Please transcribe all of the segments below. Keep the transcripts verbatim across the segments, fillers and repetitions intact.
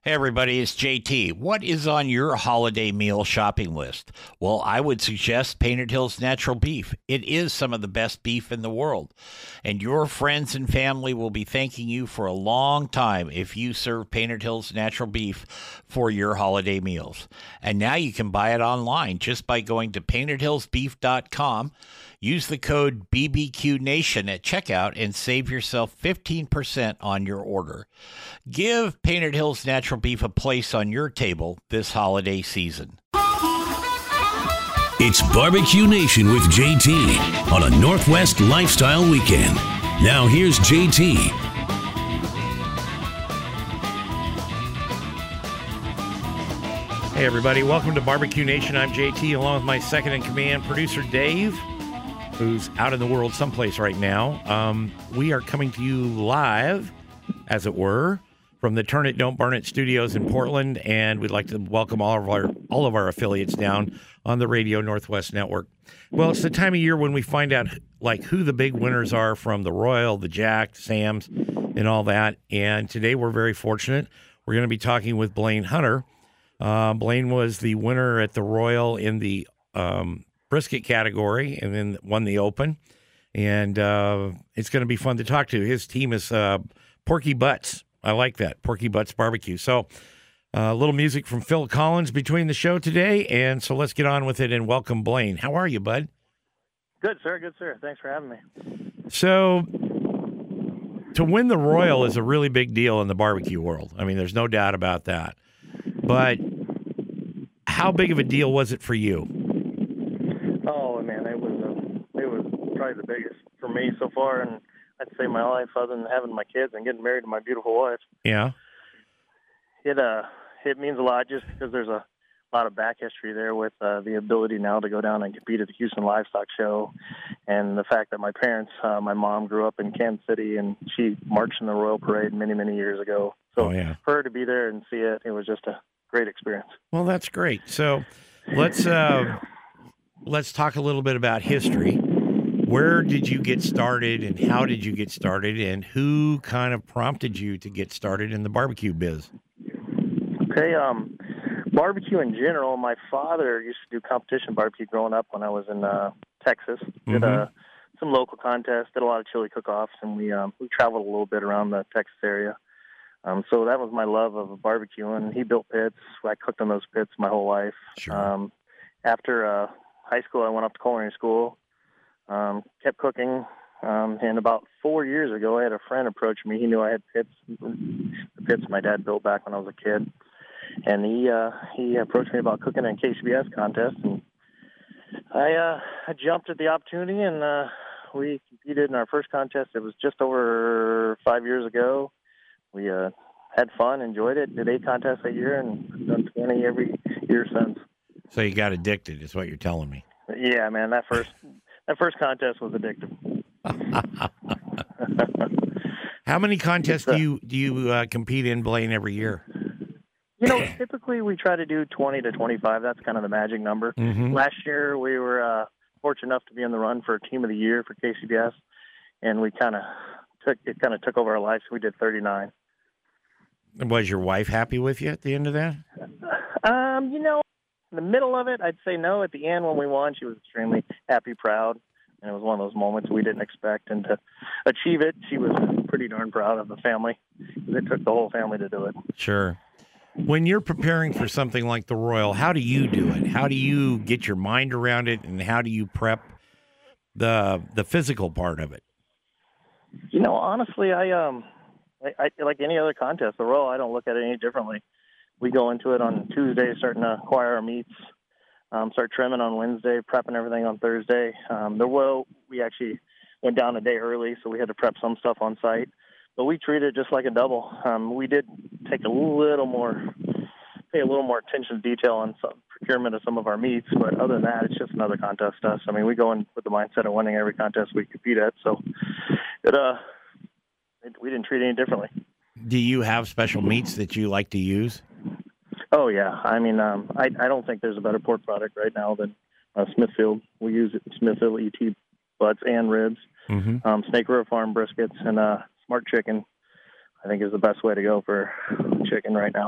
Hey, everybody, it's J T. What is on your holiday meal shopping list? Well, I would suggest Painted Hills Natural Beef. It is some of the best beef in the world, and your friends and family will be thanking you for a long time if you serve Painted Hills Natural Beef for your holiday meals. And now you can buy it online just by going to painted hills beef dot com. Use the code B B Q Nation at checkout and save yourself fifteen percent on your order. Give Painted Hills Natural Beef a place on your table this holiday season. It's Barbecue Nation with J T on a Northwest Lifestyle Weekend. Now here's J T. Hey everybody, welcome to Barbecue Nation. I'm J T along with my second in command, producer Dave, who's out in the world someplace right now. Um, we are coming to you live, as it were, from the Turn It Don't Burn It studios in Portland, and we'd like to welcome all of our all of our affiliates down on the Radio Northwest Network. Well, it's the time of year when we find out like who the big winners are from the Royal, the Jack, Sam's, and all that. And today we're very fortunate. We're going to be talking with Blaine Hunter. Uh, Blaine was the winner at the Royal in the um, brisket category, and then won the Open. And uh, it's going to be fun to talk to. His team is uh, Porky Butts. I like that, Porky Butts Barbecue. So uh, a little music from Phil Collins between the show today, and so let's get on with it and welcome Blaine. How are you, bud? Good, sir. Good, sir. Thanks for having me. So to win the Royal is a really big deal in the barbecue world. I mean, there's no doubt about that. But how big of a deal was it for you? Oh, man, it was uh, it was probably the biggest for me so far, and I'd say my life, other than having my kids and getting married to my beautiful wife. Yeah. It uh it means a lot just because there's a lot of back history there with uh, the ability now to go down and compete at the Houston Livestock Show, and the fact that my parents, uh, my mom grew up in Kansas City, and she marched in the Royal Parade many, many years ago. So oh, yeah. for her to be there and see it, it was just a great experience. Well, that's great. So let's uh, let's talk a little bit about history. Where did you get started, and how did you get started, and who kind of prompted you to get started in the barbecue biz? Okay, um, barbecue in general, my father used to do competition barbecue growing up when I was in uh, Texas. Did Mm-hmm. uh, some local contests, did a lot of chili cook-offs, and we um, we traveled a little bit around the Texas area. Um, so that was my love of barbecuing. He built pits. I cooked on those pits my whole life. Sure. Um, after uh, high school, I went up to culinary school, um, kept cooking. Um, and about four years ago, I had a friend approach me. He knew I had pits, the pits my dad built back when I was a kid. And he uh, he approached me about cooking in a K C B S contest. And I, uh, I jumped at the opportunity, and uh, we competed in our first contest. It was just over five years ago. We uh, had fun, enjoyed it, did eight contests a year, and done twenty every year since. So you got addicted, is what you're telling me. Yeah, man, that first that first contest was addictive. How many contests do you do you uh, compete in, Blaine, every year? You know, typically we try to do twenty to twenty-five. That's kind of the magic number. Mm-hmm. Last year we were uh, fortunate enough to be in the run for Team of the Year for K C B S, and we kind of took it kind of took over our lives. We did thirty-nine. Was your wife happy with you at the end of that? Um, you know, in the middle of it, I'd say no. At the end, when we won, she was extremely happy, proud, and it was one of those moments we didn't expect. And to achieve it, she was pretty darn proud of the family. It took the whole family to do it. Sure. When you're preparing for something like the Royal, how do you do it? How do you get your mind around it, and how do you prep the the physical part of it? You know, honestly, I um. I, I, like any other contest, the Royal, I don't look at it any differently. We go into it on Tuesday, starting to acquire our meats, um, start trimming on Wednesday, prepping everything on Thursday. Um, the Royal, we actually went down a day early, so we had to prep some stuff on site. But we treat it just like a double. Um, we did take a little more, pay a little more attention to detail on some procurement of some of our meats, but other than that, it's just another contest to us. I mean, we go in with the mindset of winning every contest we compete at, so it uh. we didn't treat it any differently. Do you have special meats that you like to use? Oh, yeah. I mean, um, I, I don't think there's a better pork product right now than uh, Smithfield. We use Smithfield E T butts and ribs, mm-hmm. um, Snake River Farm briskets, and uh, Smart Chicken, I think, is the best way to go for chicken right now.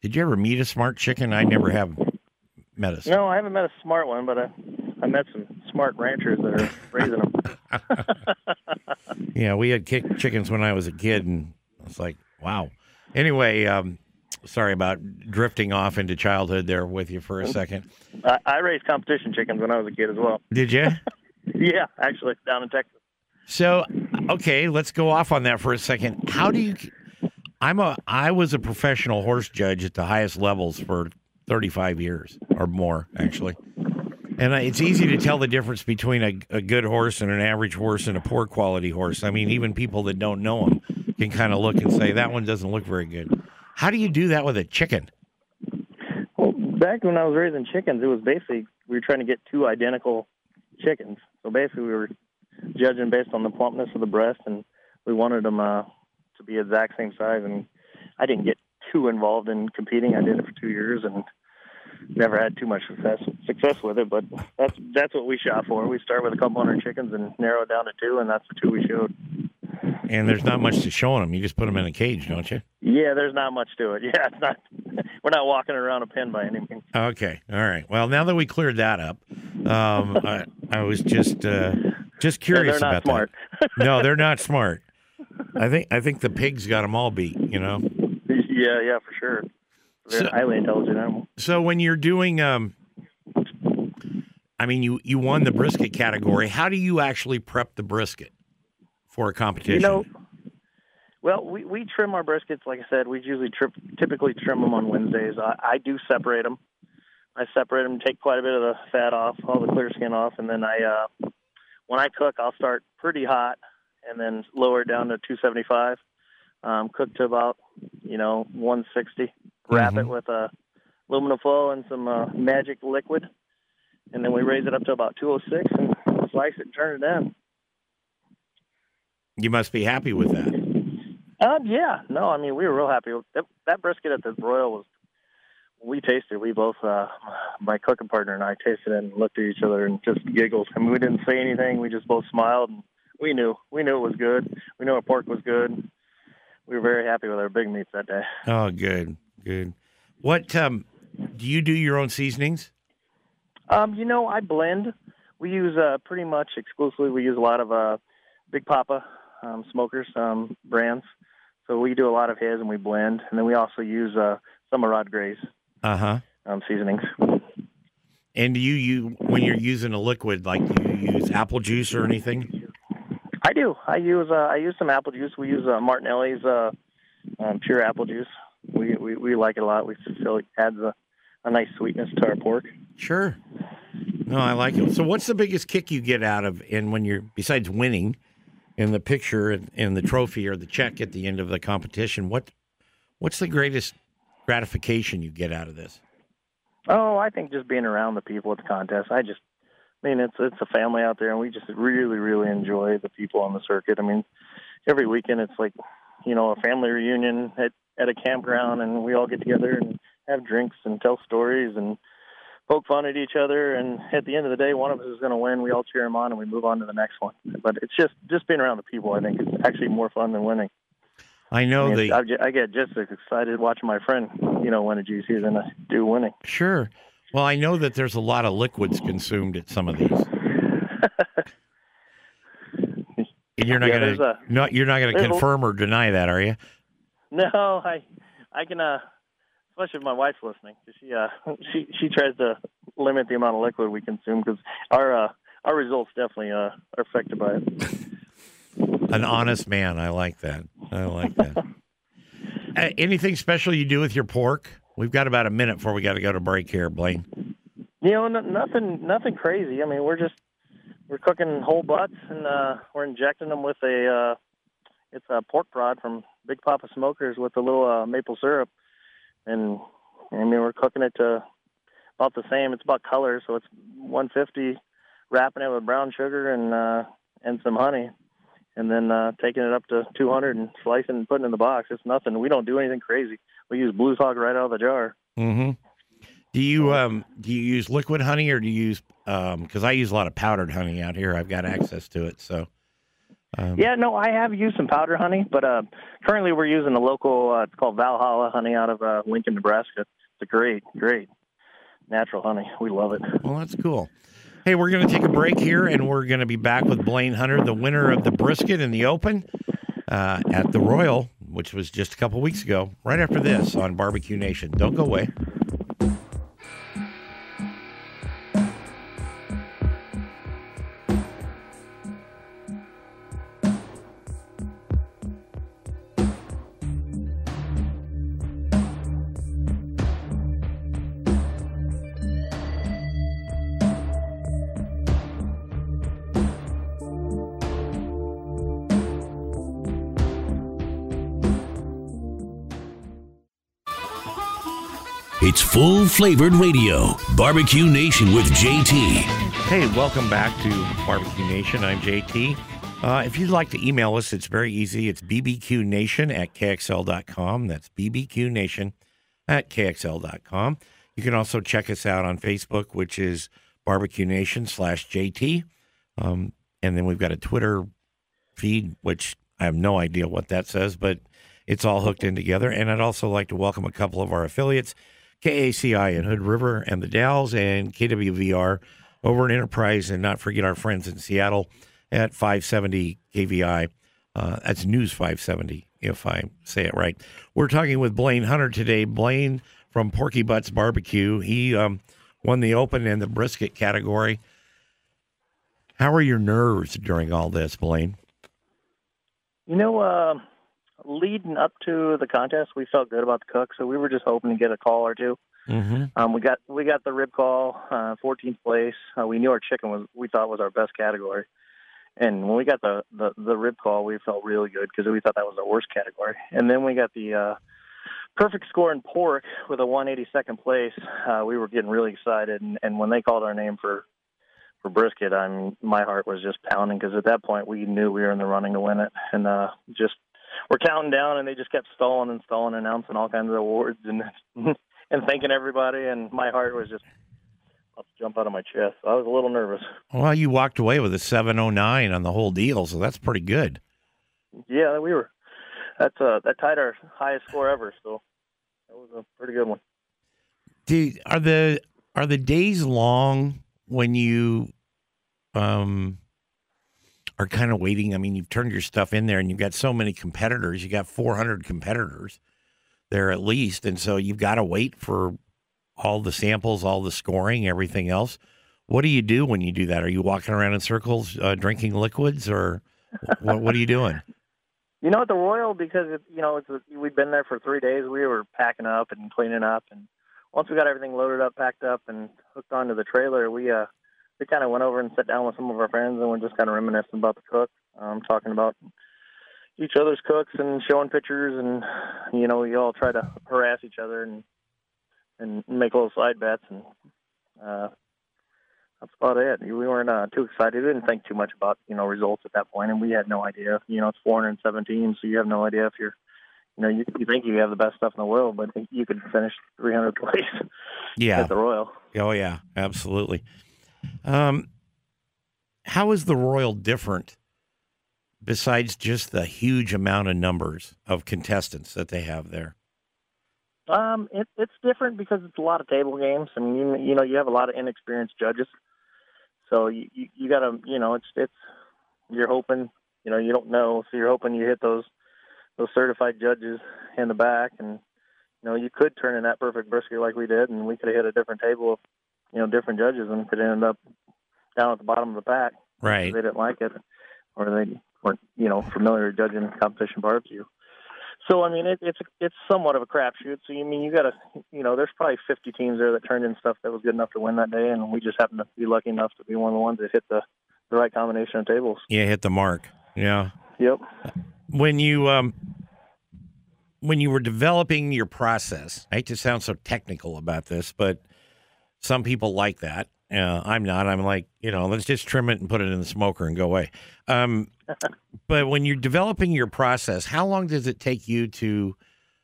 Did you ever meet a smart chicken? I never have met a. No, I haven't met a smart one, but I, I met some smart ranchers that are raising them. Yeah, we had kick chickens when I was a kid, and I was like, wow. Anyway, um, sorry about drifting off into childhood there with you for a second. I, I raised competition chickens when I was a kid as well. Did you? Yeah, actually, down in Texas. So, okay, let's go off on that for a second. How do you? I'm a. I was a professional horse judge at the highest levels for thirty-five years or more, actually. And it's easy to tell the difference between a, a good horse and an average horse and a poor quality horse. I mean, even people that don't know them can kind of look and say, that one doesn't look very good. How do you do that with a chicken? Well, back when I was raising chickens, it was basically, we were trying to get two identical chickens. So basically, we were judging based on the plumpness of the breast, and we wanted them uh, to be exact same size. And I didn't get too involved in competing. I did it for two years and never had too much success success with it, but that's that's what we shot for. We started with a couple hundred chickens and narrowed down to two, and that's the two we showed. And there's not much to show them. You just put them in a cage, don't you? Yeah, there's not much to it. Yeah, it's not. We're not walking around a pen by any means. Okay, all right. Well, now that we cleared that up, um, I, I was just uh, just curious yeah, they're not about smart. that. No, they're not smart. I think I think the pigs got them all beat. You know. Yeah, yeah, for sure. They're So- a highly intelligent animal. So when you're doing, um, I mean, you, you won the brisket category. How do you actually prep the brisket for a competition? You know, well, we, we trim our briskets. Like I said, we usually trip, typically trim them on Wednesdays. I, I do separate them. I separate them, take quite a bit of the fat off, all the clear skin off, and then I, uh, when I cook, I'll start pretty hot and then lower it down to two seventy-five. Um, cook to about, you know, one sixty. Wrap Mhm. it with a aluminum foil and some uh, magic liquid, and then we raise it up to about two oh six and slice it and turn it in. You must be happy with that. Uh, yeah, no, I mean, we were real happy. That, that brisket at the broil was, we tasted, we both, uh, my cooking partner and I tasted it and looked at each other and just giggled. I mean, we didn't say anything. We just both smiled, and we knew. We knew it was good. We knew our pork was good. We were very happy with our big meats that day. Oh, good, good. What, um, do you do your own seasonings? Um, you know, I blend. We use uh, pretty much exclusively, we use a lot of uh, Big Papa um, smokers um, brands. So we do a lot of his and we blend. And then we also use uh, some of Rod Gray's Uh-huh. um, seasonings. And do you, you, when you're using a liquid, like do you use apple juice or anything? I do. I use uh, I use some apple juice. We use uh, Martinelli's uh, um, pure apple juice. We, we we like it a lot. We feel it adds a, a nice sweetness to our pork. Sure. No, I like it. So what's the biggest kick you get out of, and when you're, besides winning in the picture and, and the trophy or the check at the end of the competition, what what's the greatest gratification you get out of this? Oh, I think just being around the people at the contest. I just, I mean, it's it's a family out there, and we just really, really enjoy the people on the circuit. I mean, every weekend it's like, you know, a family reunion at, at a campground, and we all get together and have drinks and tell stories and poke fun at each other. And at the end of the day, one of us is going to win. We all cheer him on, and we move on to the next one. But it's just just being around the people. I think is actually more fun than winning. I know I, mean, the I, ju- I get just as excited watching my friend, you know, win a G C than I do winning. Sure. Well, I know that there's a lot of liquids consumed at some of these. And you're not Yeah, going there's to a- no, you're not going to there's a- confirm or deny that, are you? No, I, I can, uh, especially if my wife's listening. She, uh, she, she tries to limit the amount of liquid we consume because our, uh, our results definitely uh, are affected by it. An honest man. I like that. I like that. uh, anything special you do with your pork? We've got about a minute before we got to go to break here, Blaine. You know, n- nothing, nothing crazy. I mean, we're just we're cooking whole butts and uh, we're injecting them with a, uh, it's a pork prod from Big Papa Smokers with a little uh, maple syrup, and I mean we're cooking it to about the same. It's about color, so it's one fifty, wrapping it with brown sugar and uh, and some honey. And then uh, taking it up to two hundred and slicing and putting it in the box. It's nothing. We don't do anything crazy. We use Blues Hog right out of the jar. Mm-hmm. Do you um do you use liquid honey or do you use um because I use a lot of powdered honey out here. I've got access to it. So Um, Yeah, no, I have used some powder honey, but uh, currently we're using a local, uh, it's called Valhalla honey out of uh, Lincoln, Nebraska. It's a great, great natural honey. We love it. Well, that's cool. Hey, we're going to take a break here, and we're going to be back with Blaine Hunter, the winner of the brisket in the Open uh, at the Royal, which was just a couple weeks ago, right after this on Barbecue Nation. Don't go away. It's full-flavored radio. Barbecue Nation with J T. Hey, welcome back to Barbecue Nation. I'm J T. Uh, if you'd like to email us, it's very easy. It's b b q nation at k x l dot com. That's b b q nation at k x l dot com. You can also check us out on Facebook, which is Barbecue Nation slash J T. Um, and then we've got a Twitter feed, which I have no idea what that says, but it's all hooked in together. And I'd also like to welcome a couple of our affiliates, K A C I in Hood River and the Dalles, and K W V R over in Enterprise, and not forget our friends in Seattle at five seventy K V I. Uh, that's News five seventy, if I say it right. We're talking with Blaine Hunter today. Blaine from Porky Butts Barbecue. He um, won the Open in the brisket category. How are your nerves during all this, Blaine? You know, uh, leading up to the contest, we felt good about the cook, so we were just hoping to get a call or two. Mm-hmm. Um, we got we got the rib call, uh, fourteenth place. Uh, we knew our chicken was we thought was our best category, and when we got the the, the rib call, we felt really good because we thought that was our worst category. And then we got the uh, perfect score in pork with a one eighty-second place. Uh, we were getting really excited, and, and when they called our name for for brisket, I mean, my heart was just pounding because at that point we knew we were in the running to win it, and uh, just. We're counting down, and they just kept stalling and stalling, announcing all kinds of awards and and thanking everybody. And my heart was just about to jump out of my chest. I was a little nervous. Well, you walked away with a seven oh nine on the whole deal, so that's pretty good. Yeah, we were. That's uh, that tied our highest score ever, so that was a pretty good one. Do, are the are the days long when you um? are kind of waiting? I mean, you've turned your stuff in there and you've got so many competitors. You got four hundred competitors there at least. And so you've got to wait for all the samples, all the scoring, everything else. What do you do when you do that? Are you walking around in circles, uh, drinking liquids, or what, what are you doing? You know, at the Royal, because, it, you know, it's a, we'd been there for three days, we were packing up and cleaning up. And once we got everything loaded up, packed up, and hooked onto the trailer, we, uh, we kind of went over and sat down with some of our friends, and we're just kind of reminiscing about the cook, um, talking about each other's cooks and showing pictures, and you know, we all try to harass each other and and make little side bets, and uh, that's about it. We weren't uh, too excited. We didn't think too much about you know results at that point, and we had no idea. You know, it's four hundred seventeen, so you have no idea if you're, you know, you, you think you have the best stuff in the world, but you could finish three hundredth place. Yeah, at the Royal. Oh yeah, absolutely. Um, how is the Royal different besides just the huge amount of numbers of contestants that they have there? Um, it, it's different because it's a lot of table games. I mean, you, you know, you have a lot of inexperienced judges, so you, you, you got to, you know, it's it's you're hoping, you know, you don't know, so you're hoping you hit those those certified judges in the back, and you know, you could turn in that perfect brisket like we did, and we could have hit a different table of, you know, different judges, and could end up down at the bottom of the pack. Right. They didn't like it, or they weren't, you know, familiar with judging competition barbecue. So, I mean, it, it's it's somewhat of a crapshoot. So, you mean, you got to, you know, there's probably fifty teams there that turned in stuff that was good enough to win that day, and we just happened to be lucky enough to be one of the ones that hit the, the right combination of tables. Yeah, hit the mark. Yeah. Yep. When you um, when you were developing your process, I hate to sound so technical about this, but some people like that. Uh, I'm not. I'm like, you know, let's just trim it and put it in the smoker and go away. Um, but when you're developing your process, how long does it take you to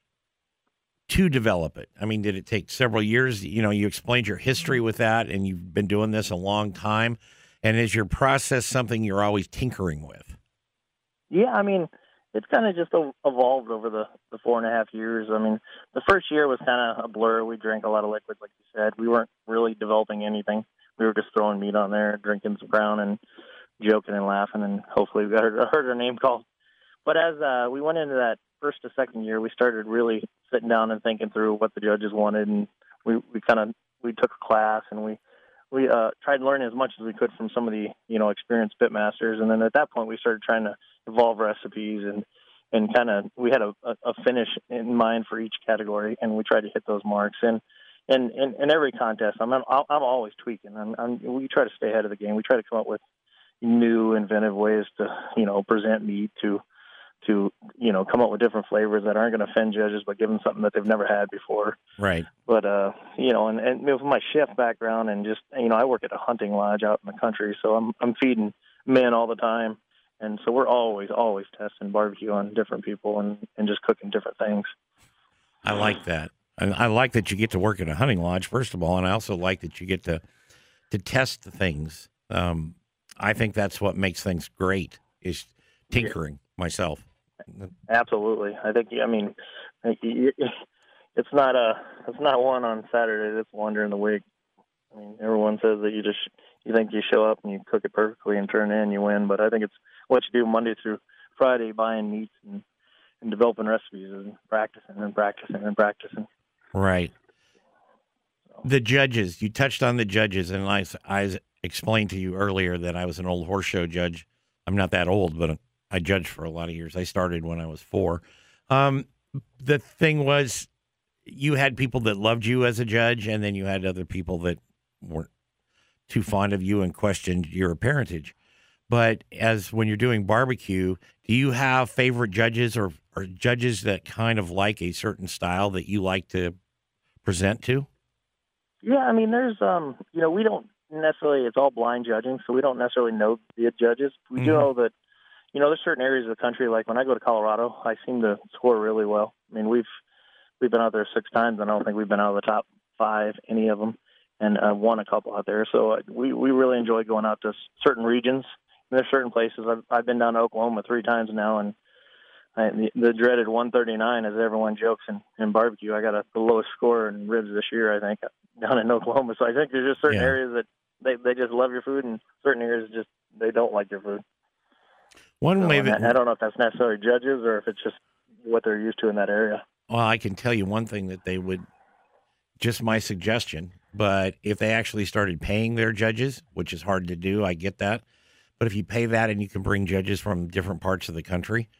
to develop it? I mean, did it take several years? You know, you explained your history with that, and you've been doing this a long time. And is your process something you're always tinkering with? Yeah, I mean, it's kind of just e- evolved over the, the four and a half years. I mean, the first year was kind of a blur. We drank a lot of liquids, like you said. We weren't really developing anything. We were just throwing meat on there, drinking some Crown and joking and laughing, and hopefully we got our, heard our name called. But as uh, we went into that first to second year, we started really sitting down and thinking through what the judges wanted, and we, we kind of we took a class, and we we uh, tried learning as much as we could from some of the you know experienced pitmasters, and then at that point we started trying to evolve recipes and and kind of we had a, a finish in mind for each category, and we tried to hit those marks. And and in, in every contest, I'm I'm always tweaking. I'm, I'm, we try to stay ahead of the game. We try to come up with new, inventive ways to you know present meat to. to, you know, come up with different flavors that aren't going to offend judges, but give them something that they've never had before. Right. But, uh, you know, and, and with my chef background and just, you know, I work at a hunting lodge out in the country, so I'm I'm feeding men all the time. And so we're always, always testing barbecue on different people and, and just cooking different things. I like that. And I like that you get to work at a hunting lodge, first of all, and I also like that you get to to test the things. Um, I think that's what makes things great, is tinkering yeah. myself. Absolutely. I think, I mean, it's not a, it's not one on Saturday. It's one during the week. I mean, everyone says that you just, you think you show up and you cook it perfectly and turn in, you win. But I think it's what you do Monday through Friday, buying meats and, and developing recipes and practicing and practicing and practicing. Right. So. The judges, you touched on the judges, and I, I explained to you earlier that I was an old horse show judge. I'm not that old, but I judged for a lot of years. I started when I was four. Um, the thing was, you had people that loved you as a judge, and then you had other people that weren't too fond of you and questioned your parentage. But as when you're doing barbecue, do you have favorite judges or, or judges that kind of like a certain style that you like to present to? Yeah, I mean, there's, um, you know, we don't necessarily, it's all blind judging, so we don't necessarily know the judges. We do mm-hmm. know that, you know, there's certain areas of the country, like when I go to Colorado, I seem to score really well. I mean, we've we've been out there six times, and I don't think we've been out of the top five, any of them, and uh, won a couple out there. So uh, we, we really enjoy going out to certain regions. And there's certain places. I've, I've been down to Oklahoma three times now, and I, the, the dreaded one thirty-nine, as everyone jokes in, in barbecue. I got a, the lowest score in ribs this year, I think, down in Oklahoma. So I think there's just certain yeah. areas that they, they just love your food, and certain areas just they don't like your food. One so, way that I don't know if that's necessarily judges or if it's just what they're used to in that area. Well, I can tell you one thing that they would, just my suggestion, but if they actually started paying their judges, which is hard to do, I get that. But if you pay that and you can bring judges from different parts of the country,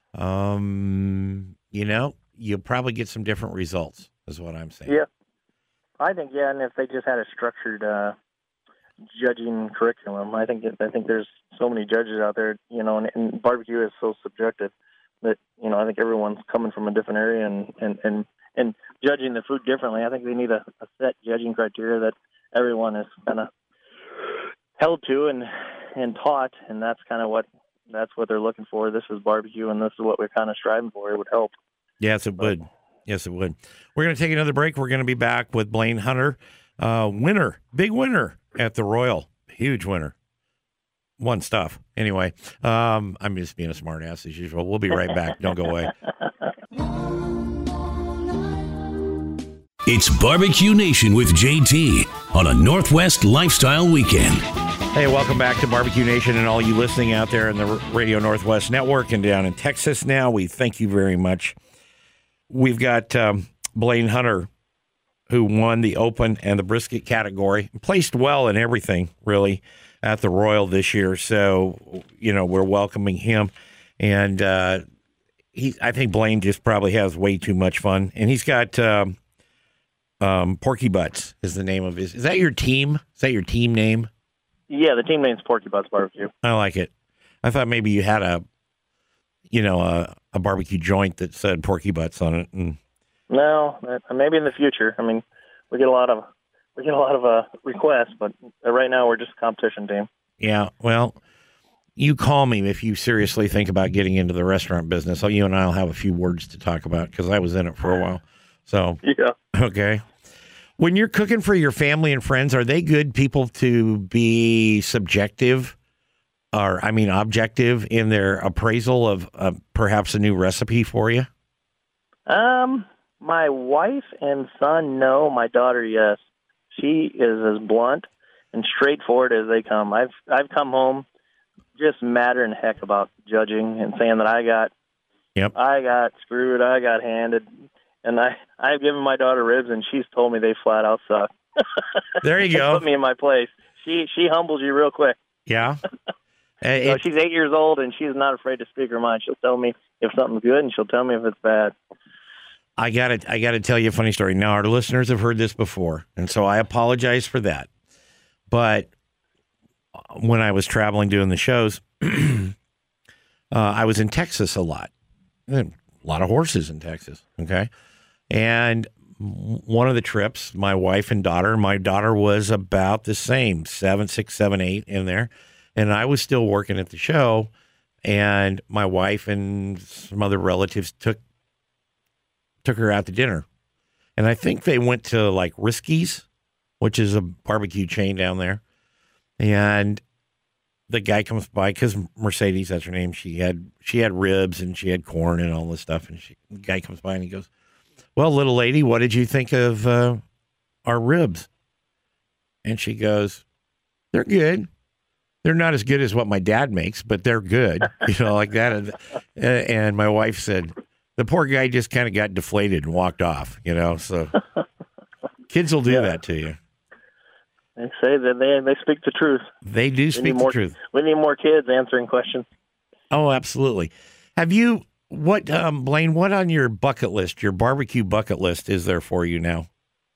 um, you know, you'll probably get some different results, is what I'm saying. Yeah. I think, yeah, and if they just had a structured uh, judging curriculum, I think I think there's so many judges out there, you know, and, and barbecue is so subjective that, you know, I think everyone's coming from a different area and, and, and, and judging the food differently. I think they need a, a set judging criteria that everyone is kind of held to and and taught, and that's kind of what that's what they're looking for. This is barbecue, and this is what we're kind of striving for. It would help. Yes, it would. Yes, it would. We're going to take another break. We're going to be back with Blaine Hunter, uh, winner, big winner at the Royal, huge winner. Won stuff. Anyway, um, I'm just being a smart ass as usual. We'll be right back. Don't go away. It's Barbecue Nation with J T on a Northwest Lifestyle Weekend. Hey, welcome back to Barbecue Nation and all you listening out there in the Radio Northwest Network and down in Texas now. We thank you very much. We've got um, Blaine Hunter, who won the open and the brisket category, placed well in everything, really, at the Royal this year. So, you know, we're welcoming him. And uh, he, I think Blaine just probably has way too much fun. And he's got um, um, Porky Butts is the name of his. Is that your team? Is that your team name? Yeah, the team name's Porky Butts Barbecue. I like it. I thought maybe you had a, you know, a, a barbecue joint that said Porky Butts on it. And... No, maybe in the future. I mean, we get a lot of we get a lot of uh, requests, but right now we're just a competition team. Yeah, well, you call me if you seriously think about getting into the restaurant business. So you and I will have a few words to talk about because I was in it for a while. So yeah, okay. When you're cooking for your family and friends, are they good people to be subjective are, I mean, objective in their appraisal of uh, perhaps a new recipe for you? Um, my wife and son, no. My daughter, yes. She is as blunt and straightforward as they come. I've I've come home just madder than heck about judging and saying that I got, yep, I got screwed, I got handed, and I I've given my daughter ribs, and she's told me they flat out suck. There you go. Put me in my place. She she humbles you real quick. Yeah. It, so she's eight years old, and she's not afraid to speak her mind. She'll tell me if something's good, and she'll tell me if it's bad. I got to I got to tell you a funny story. Now, our listeners have heard this before, and so I apologize for that. But when I was traveling doing the shows, uh, I was in Texas a lot. A lot of horses in Texas, okay? And one of the trips, my wife and daughter, my daughter was about the same, seven, six, seven, eight in there. And I was still working at the show, and my wife and some other relatives took took her out to dinner. And I think they went to like Risky's, which is a barbecue chain down there. And the guy comes by, because Mercedes, that's her name. She had she had ribs and she had corn and all this stuff. And she, the guy comes by and he goes, "Well, little lady, what did you think of uh, our ribs?" And she goes, "They're good. They're not as good as what my dad makes, but they're good," you know, like that. And, and my wife said, the poor guy just kind of got deflated and walked off, you know. So kids will do yeah. that to you. They say that they they speak the truth. They do speak the more, truth. We need more kids answering questions. Oh, absolutely. Have you, what, um, Blaine, what on your bucket list, your barbecue bucket list, is there for you now?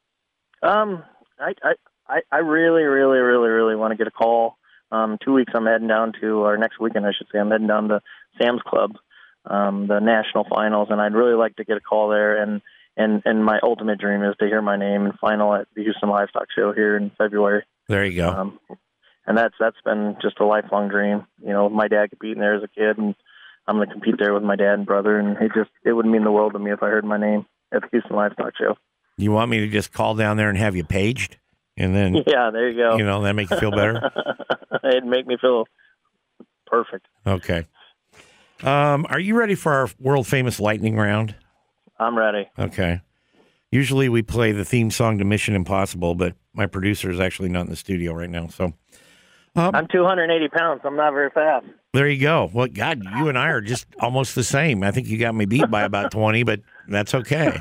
Um, I, I, I really, really, really, really want to get a call. Um, two weeks I'm heading down to, or next weekend I should say, I'm heading down to Sam's Club, um, the national finals, and I'd really like to get a call there. And, and, and my ultimate dream is to hear my name in final at the Houston Livestock Show here in February. There you go. Um, and that's that's been just a lifelong dream. You know, my dad competing there as a kid, and I'm going to compete there with my dad and brother, and it just it would mean the world to me if I heard my name at the Houston Livestock Show. You want me to just call down there and have you paged? And then, yeah, there you go. You know, that make you feel better? It'd make me feel perfect. Okay. Um, are you ready for our world-famous lightning round? I'm ready. Okay. Usually we play the theme song to Mission Impossible, but my producer is actually not in the studio right now. So um, I'm two hundred eighty pounds. I'm not very fast. There you go. Well, God, you and I are just almost the same. I think you got me beat by about twenty, but that's okay.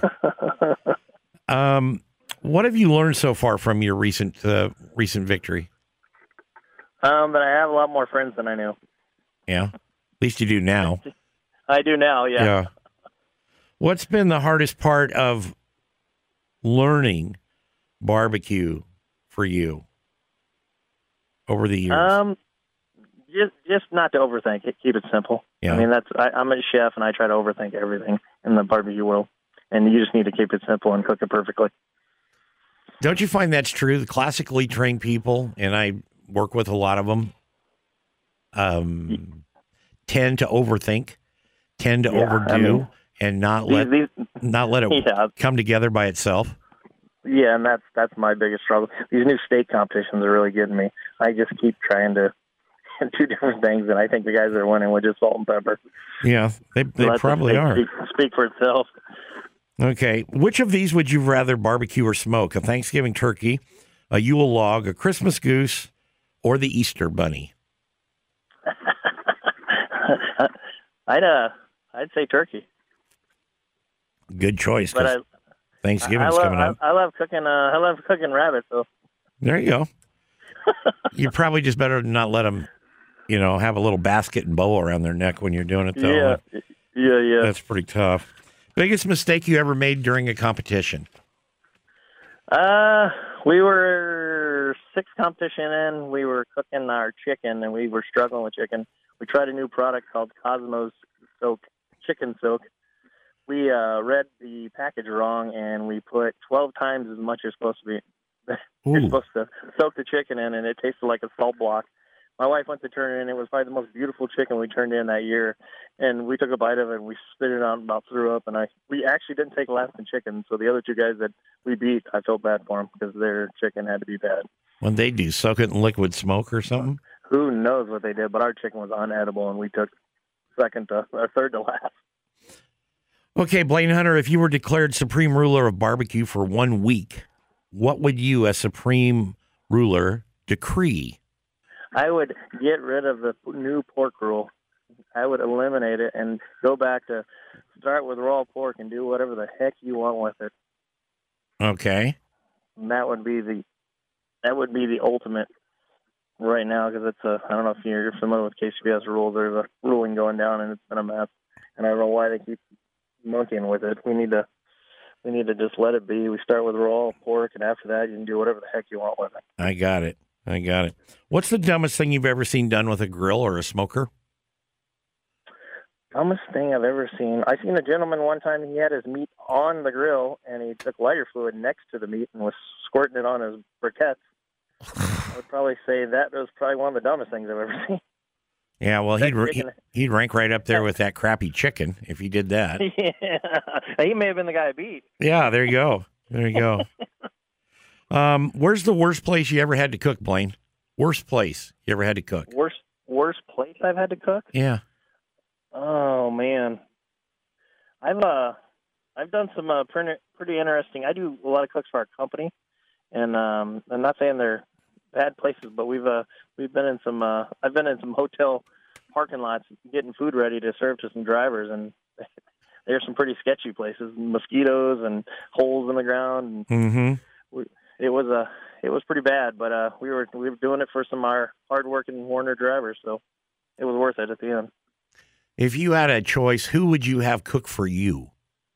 Um. What have you learned so far from your recent uh, recent victory? Um, that I have a lot more friends than I knew. Yeah, at least you do now. I do now, yeah. Yeah. What's been the hardest part of learning barbecue for you over the years? Um, just just not to overthink it. Keep it simple. Yeah. I mean, that's I, I'm a chef, and I try to overthink everything in the barbecue world. And you just need to keep it simple and cook it perfectly. Don't you find that's true? The classically trained people, and I work with a lot of them, um, tend to overthink, tend to yeah, overdo, I mean, and not let these, not let it yeah. come together by itself. Yeah, and that's that's my biggest struggle. These new state competitions are really getting me. I just keep trying to do different things, and I think the guys that are winning with just salt and pepper. Yeah, they they so probably speak, are. Speak, speak for itself. Okay. Which of these would you rather barbecue or smoke? A Thanksgiving turkey, a Yule log, a Christmas goose, or the Easter bunny? I'd uh, I'd say turkey. Good choice. But I, Thanksgiving's I love, coming up. I, I love cooking. Uh, I love cooking rabbit. So there you go. You're probably just better not let them, you know, have a little basket and bow around their neck when you're doing it. Though. Yeah, yeah, yeah. That's pretty tough. Biggest mistake you ever made during a competition? Uh, we were six competition in. We were cooking our chicken, and we were struggling with chicken. We tried a new product called Cosmos Soak, Chicken Soak. We uh, read the package wrong, and we put twelve times as much as supposed to be. You're supposed to soak the chicken in, and it tasted like a salt block. My wife went to turn it in. It was probably the most beautiful chicken we turned in that year. And we took a bite of it, and we spit it out and about threw up. And I we actually didn't take last in chicken. So the other two guys that we beat, I felt bad for them because their chicken had to be bad. When they do, soak it in liquid smoke or something? who knows what they did, but our chicken was unedible, and we took second to or third to last. Okay, Blaine Hunter, if you were declared supreme ruler of barbecue for one week, what would you, as supreme ruler, decree? I would get rid of the new pork rule. I would eliminate it and go back to start with raw pork and do whatever the heck you want with it. Okay. And that would be the that would be the ultimate right now, because it's a I don't know if you're familiar with K C B S rules. There's a ruling going down, and it's been a mess. And I don't know why they keep monkeying with it. We need to we need to just let it be. We start with raw pork, and after that, you can do whatever the heck you want with it. I got it. I got it. What's the dumbest thing you've ever seen done with a grill or a smoker? Dumbest thing I've ever seen. I seen a gentleman one time. He had his meat on the grill, and he took lighter fluid next to the meat and was squirting it on his briquettes. I would probably say that was probably one of the dumbest things I've ever seen. Yeah, well, he'd he, he'd rank right up there with that crappy chicken if he did that. Yeah, he may have been the guy I beat. Yeah, there you go. There you go. um, where's the worst place you ever had to cook, Blaine? Worst place you ever had to cook? Worst worst place I've had to cook? Yeah. Oh man, I've uh I've done some uh, pretty pretty interesting. I do a lot of cooks for our company, and um, I'm not saying they're bad places, but we've uh we've been in some uh I've been in some hotel parking lots getting food ready to serve to some drivers, and there's some pretty sketchy places, mosquitoes and holes in the ground. And mm-hmm. we, it was a uh, it was pretty bad, but uh we were we were doing it for some of our hardworking Warner drivers, so it was worth it at the end. If you had a choice, who would you have cook for you?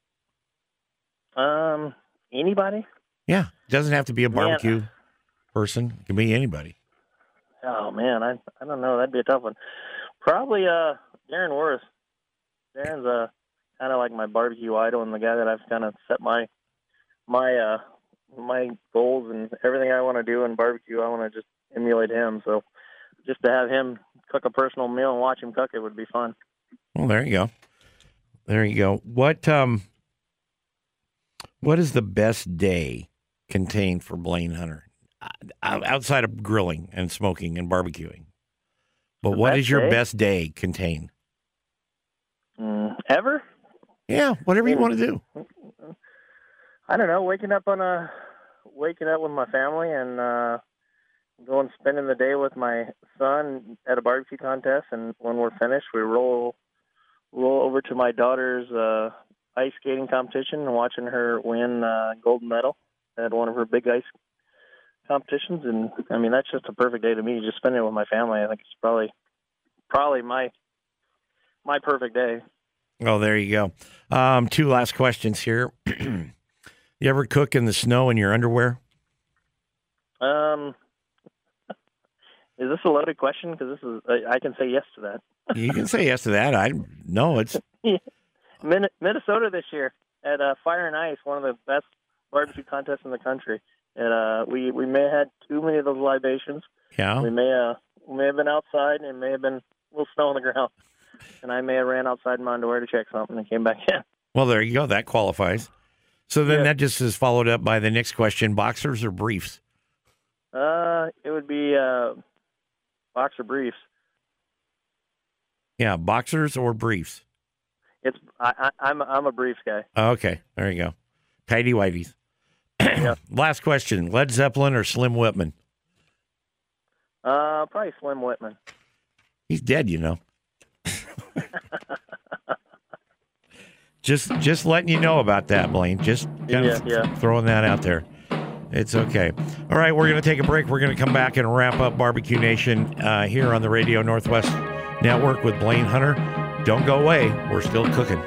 Um, anybody? Yeah, it doesn't have to be a barbecue Man. person. It can be anybody. Oh man, I I don't know. That'd be a tough one. Probably uh Darren Worth. Darren's uh kind of like my barbecue idol and the guy that I've kind of set my my uh my goals and everything I want to do in barbecue. I want to just emulate him. So just to have him cook a personal meal and watch him cook it would be fun. Well, there you go. There you go. What um, what is the best day contained for Blaine Hunter outside of grilling and smoking and barbecuing? But The what best is your day? best day contain? Mm, ever? Yeah, whatever you want to do. I don't know. Waking up on a waking up with my family and uh, going spending the day with my son at a barbecue contest, and when we're finished, we roll roll over to my daughter's uh, ice skating competition and watching her win uh, gold medal at one of her big ice competitions. And I mean, that's just a perfect day to me. Just spending it with my family. I think it's probably probably my my perfect day. Oh, there you go. Um, two last questions here. You ever cook in the snow in your underwear? Um, is this a loaded question? Because this is I, I can say yes to that. You can say yes to that. I no, it's Min- Minnesota this year at uh, Fire and Ice, one of the best barbecue contests in the country. And uh, we we may have had too many of those libations. yeah. We may uh we may have been outside, and it may have been a little snow on the ground, and I may have ran outside in my underwear to check something and came back in. Well, there you go. That qualifies. So then Yeah. that just is followed up by the next question: boxers or briefs? Uh, it would be uh, boxer briefs. Yeah, boxers or briefs. It's I, I I'm I'm a briefs guy. Okay, there you go. Tidy whities. Yeah. Last question: Led Zeppelin or Slim Whitman? Uh, probably Slim Whitman. He's dead, you know. just just letting you know about that, Blaine. Just kind Yeah, of yeah. throwing that out there. It's okay. All right, we're going to take a break. We're going to come back and wrap up Barbecue Nation uh, here on the Radio Northwest Network with Blaine Hunter. Don't go away. We're still cooking.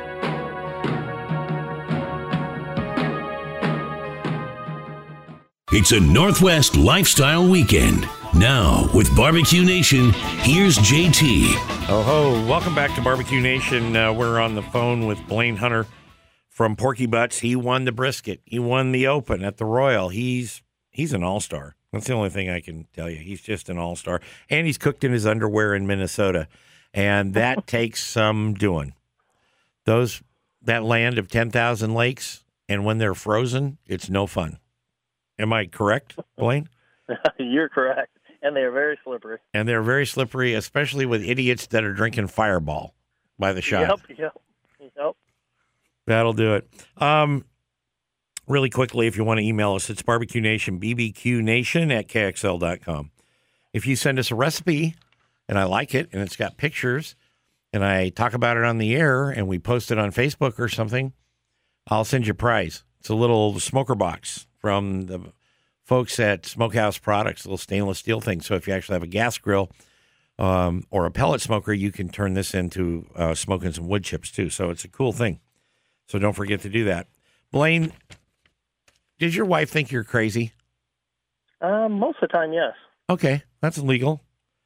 It's a Northwest Lifestyle Weekend. Now, with Barbecue Nation, here's J T. Oh ho! Welcome back to Barbecue Nation. Uh, we're on the phone with Blaine Hunter from Porky Butts. He won the brisket. He won the Open at the Royal. He's he's an all-star. That's the only thing I can tell you. He's just an all-star. And he's cooked in his underwear in Minnesota. And that takes some doing. Those that land of ten thousand lakes, and when they're frozen, it's no fun. Am I correct, Blaine? You're correct. And they are very slippery. And they're very slippery, especially with idiots that are drinking Fireball by the shot. Yep, yep, yep. That'll do it. Um, really quickly, if you want to email us, it's barbecue nation, B B Q nation at K X L dot com. If you send us a recipe and I like it and it's got pictures and I talk about it on the air and we post it on Facebook or something, I'll send you a prize. It's a little smoker box from the folks at Smokehouse Products, a little stainless steel thing. So if you actually have a gas grill um, or a pellet smoker, you can turn this into uh, smoking some wood chips too. So it's a cool thing. So don't forget to do that. Blaine, did your wife think you're crazy? Um, most of the time, yes. Okay, that's legal.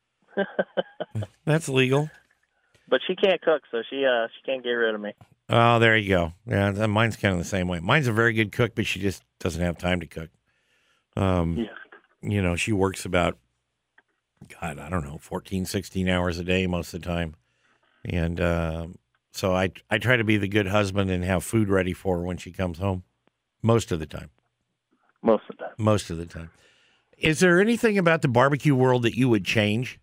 That's legal. But she can't cook, so she uh she can't get rid of me. Oh, there you go. Yeah, that- mine's kind of the same way. Mine's a very good cook, but she just doesn't have time to cook. Um, Yeah. You know, she works about, God, I don't know, fourteen, sixteen hours a day most of the time. And um, so I, I try to be the good husband and have food ready for her when she comes home most of the time. Most of the time. Most of the time. Is there anything about the barbecue world that you would change?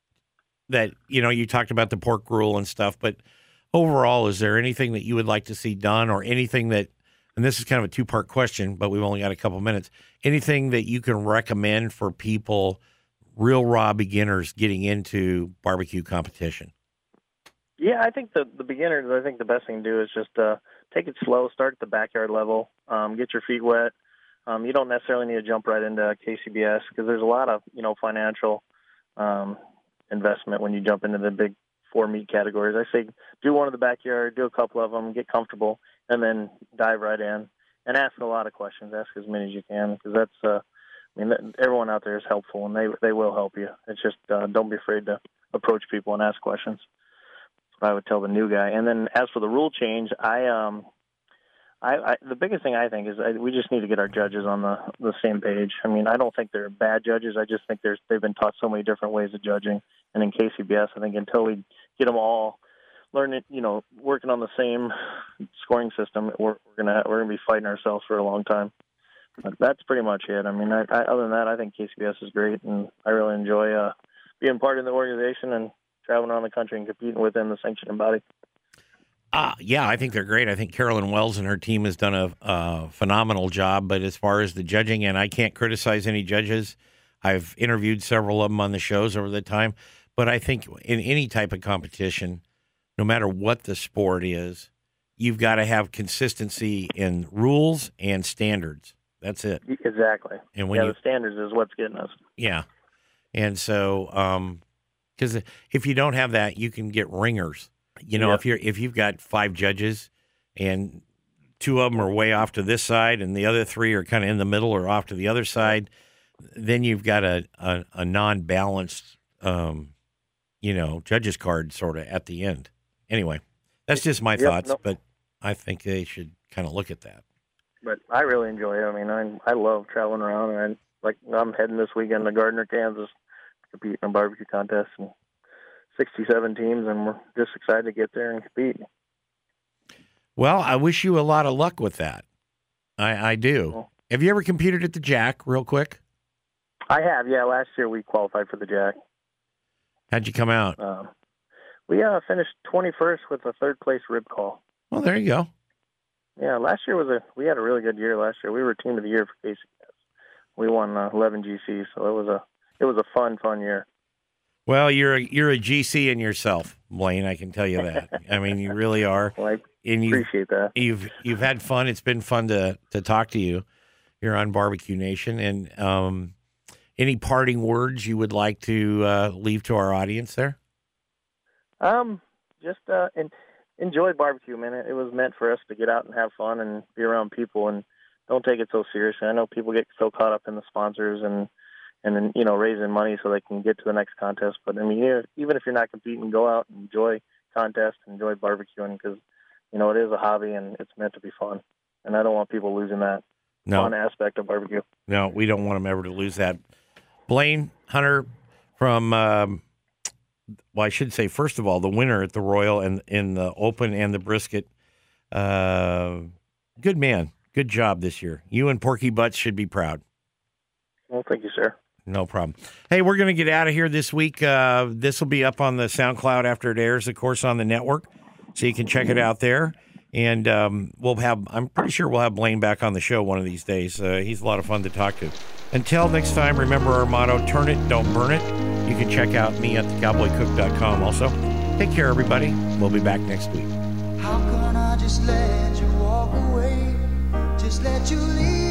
That, you know, you talked about the pork rule and stuff, but overall, is there anything that you would like to see done or anything that, and this is kind of a two-part question, but we've only got a couple minutes, anything that you can recommend for people, real raw beginners getting into barbecue competition? Yeah, I think the the beginners, I think the best thing to do is just uh, take it slow, start at the backyard level, um, get your feet wet. Um, you don't necessarily need to jump right into K C B S because there's a lot of, you know, financial um, investment when you jump into the big four meat categories. I say do one in the backyard, do a couple of them, get comfortable, and then dive right in and ask a lot of questions. Ask as many as you can because that's, uh, I mean, everyone out there is helpful and they they will help you. It's just uh, don't be afraid to approach people and ask questions. That's what I would tell the new guy. And then as for the rule change, I um. I, I, the biggest thing I think is I, we just need to get our judges on the, the same page. I mean, I don't think they're bad judges. I just think there's they've been taught so many different ways of judging. And in K C B S, I think until we get them all learning, you know, working on the same scoring system, we're, we're gonna we're gonna be fighting ourselves for a long time. But that's pretty much it. I mean, I, I, other than that, I think K C B S is great, and I really enjoy uh, being part of the organization and traveling around the country and competing within the sanctioning body. Uh, yeah, I think they're great. I think Carolyn Wells and her team has done a, a phenomenal job. But as far as the judging, and I can't criticize any judges. I've interviewed several of them on the shows over the time. But I think in any type of competition, no matter what the sport is, you've got to have consistency in rules and standards. That's it. Exactly. And when yeah, you, the standards is what's getting us. Yeah. And so, um, because if you don't have that, you can get ringers. You know, Yeah. if you're if you've got five judges and two of them are way off to this side and the other three are kind of in the middle or off to the other side, then you've got a a, a non-balanced, um, you know, judges card sort of at the end. Anyway, that's just my Yep, thoughts, no. but I think they should kind of look at that. But I really enjoy it. I mean, I I love traveling around, and I, like I'm heading this weekend to Gardner, Kansas, to compete in a barbecue contest, and sixty-seven teams, and we're just excited to get there and compete. Well, I wish you a lot of luck with that. I, I do. Well, Have you ever competed at the Jack, real quick? I have, yeah. Last year we qualified for the Jack. How'd you come out? Um, we uh, finished twenty-first with a third place rib call. Well, there you go. Yeah, last year was a we had a really good year. Last year we were team of the year for K C B S. We won uh, eleven G Cs, so it was a it was a fun fun year. Well, you're a, you're a G C in yourself, Blaine. I can tell you that. I mean, you really are. Well, I And you've, appreciate that. you've you've had fun. It's been fun to to talk to you here on Barbecue Nation. And um, any parting words you would like to uh, leave to our audience there? Um, just uh, and enjoy barbecue, man. It, it was meant for us to get out and have fun and be around people, and don't take it so seriously. I know people get so caught up in the sponsors and and then, you know, raising money so they can get to the next contest. But I mean, yeah, even if you're not competing, go out and enjoy contests, enjoy barbecuing, because you know it is a hobby and it's meant to be fun. And I don't want people losing that No, fun aspect of barbecue. no, we don't want them ever to lose that. Blaine Hunter from, um, well, I should say, first of all, the winner at the Royal and in the Open and the Brisket. Uh, good man. Good job this year. You and Porky Butts should be proud. Well, thank you, sir. No problem. Hey, we're going to get out of here this week. Uh, this will be up on the SoundCloud after it airs, of course, on the network. So you can check it out there. And um, we'll have, I'm pretty sure we'll have Blaine back on the show one of these days. Uh, he's a lot of fun to talk to. Until next time, remember our motto, turn it, don't burn it. You can check out me at the cowboy cook dot com also. Take care, everybody. We'll be back next week. How can I just let you walk away? Just let you leave?